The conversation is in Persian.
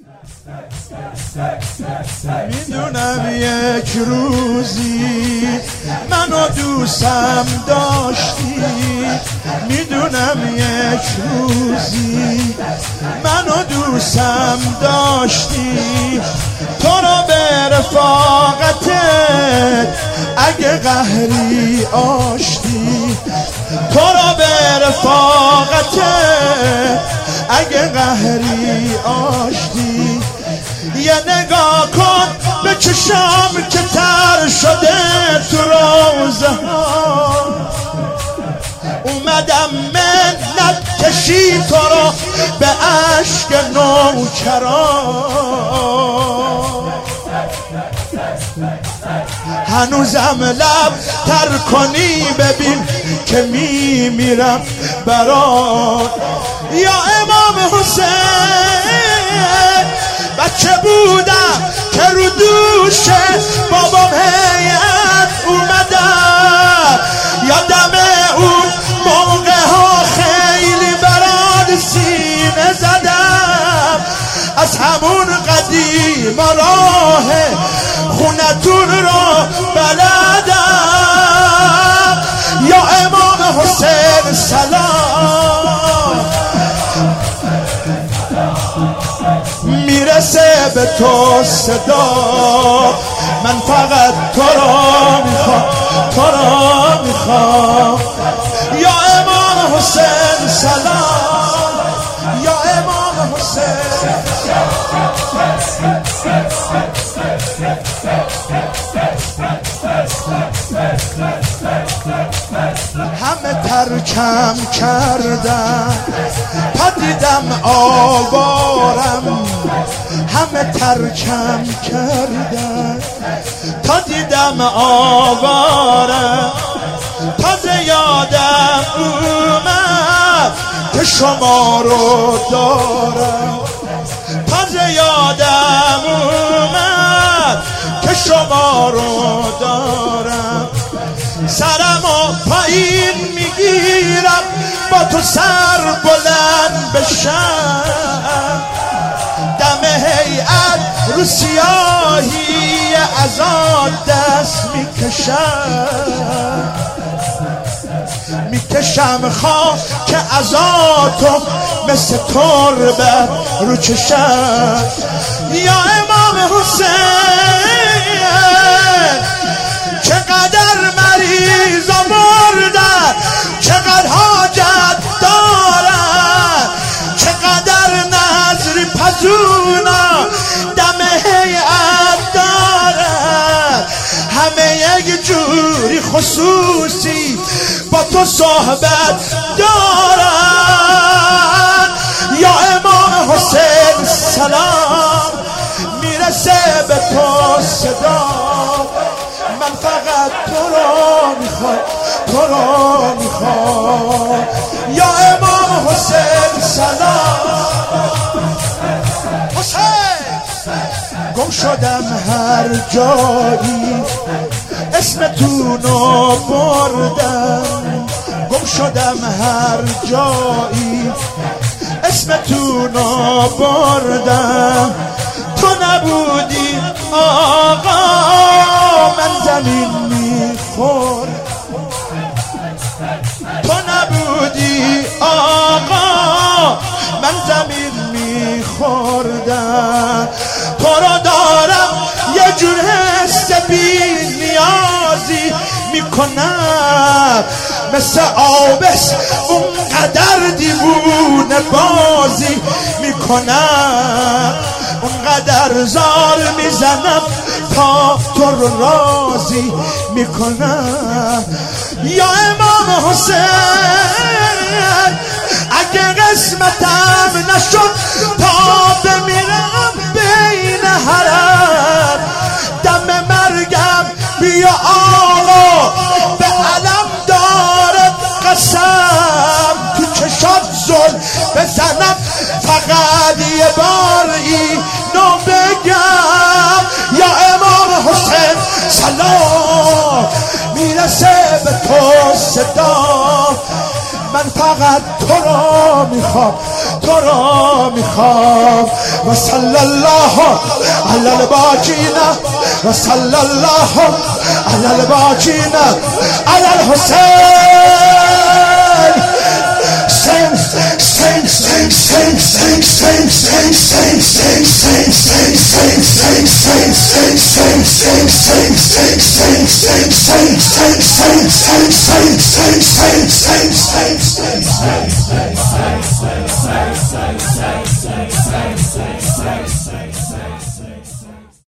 میدونم یک روزی منو دوستم داشتی، میدونم یک روزی منو دوستم داشتی، تو رو به رفاقتت اگه قهری آشتی، تو رو به رفاقتت اگه قهری آشتی. یه نگاه کن به چشام که تر شده تو روزه ها، اومدم منت کشی تو رو به عشق نوکران، هنوزم لب تر کنی ببین که میمیرم برات. یا امام حسین بچه بودم که رو دوش بابام هیئت اومدم، یادم اون موقع ها خیلی برات سینه زدم، از همون قدیم راه خونتون رو بلدم. یا امام حسین سلام، میرسه به تو صدا، من فقط تو رو میخوام، تو رو میخوام. یا امام حسین سلام، یا امام حسین. همه ترکم کردم تا دیدم آوارم، همه ترکم کردم تا دیدم آوارم، تازه یادم اومد که شما رو دارم، تازه یادم اومد که شما رو دارم. سرمو پایین میگیرم با تو سر بلند بشم، دم هیئت رو سیاهی عزا دست میکشم خواه که عزاتو مثل تربه رو چشم. یا امام حسین چقدر مریض آوردن، چقدر حاجت دارن، چقدر نظری پزونا دم هیئت دارن، همه یک جوری خصوصی با تو صحبت دارن. یا امام حسین سلام، میرسه به تو صدا، من فقط تو رو میخوام، تو رو میخوام. یا امام حسین سلام. حسین گم شدم هر جایی اسمتونو بردم، گم شدم هر جایی اسمتونو بردم، تو نبودی آقا من زمین میخور، تو نبودی آقا من زمین میخوردم. تو رو دارم یه جور حس بی نیازی میکنم، مثل آبس اونقدر دیوونه بازی میکنم، اونقدر زار میزنم تا تو رو راضی میکنم. یا امام حسین اگه قسمتم نشد تا بمیرم بین حرم، دم مرگم بیا آقا به علم دارد قسم، تو چشات زل بزنم فقط یه بار اینو بگم. یا امام حسین سلام، میرسه به تو صدا، من فقط تو را میخوام، تو را میخوام. و صلی الله علی الباقین و صلی الله علی الباقین علی الحسین. Same.